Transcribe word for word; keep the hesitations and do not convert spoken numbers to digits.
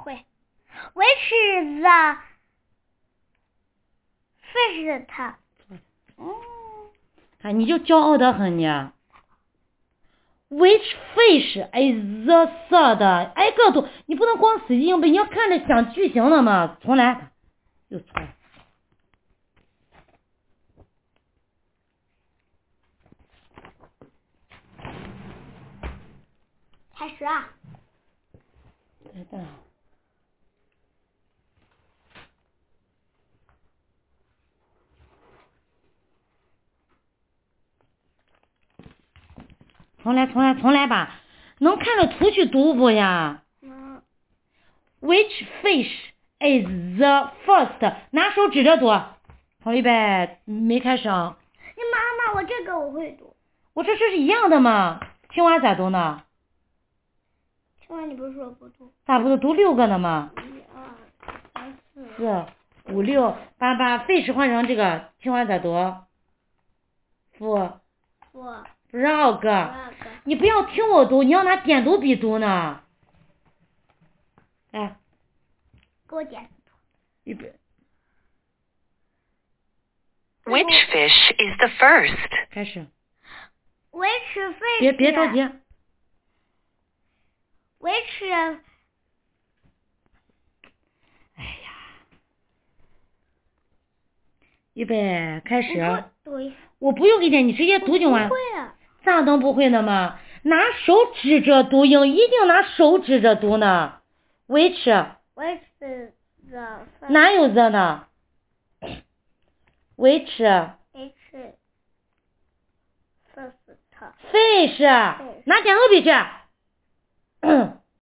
会。Which the first？ 嗯， 看你就骄傲的很呢。Which fish is the third？ 挨个都，你不能光死记硬背，你要看着想句型的嘛。重来，又错了。 开始啊！ 哎，等会重来，重来，重来吧。能看着图去读不呀？ 嗯。 Which fish is the first？ 拿手指着读。好，预备，没开始啊。 你妈妈，我这个我会读。 我这这是一样的嘛？青蛙咋读呢？ 青蛙你不是说不读？ 咋不是读六个呢嘛？ 一二三四四五六，把把 fish 换成这个青蛙咋读 ？Frog。 frog。你不要听我读，你要拿点读笔读呢。哎， 给我点。 预备。 Which fish is the first？ 开始。 Which fish？ 别别着急。 Which？ 哎呀，预备开始。我不用给你，你直接读就完。 不会啊。 咋能不会呢嘛？拿手指着读音，一定拿手指着读呢。Which？ Which is the first？ 哪有 the 呢 ？Which？ Which first？ Fish？ 拿点读笔去。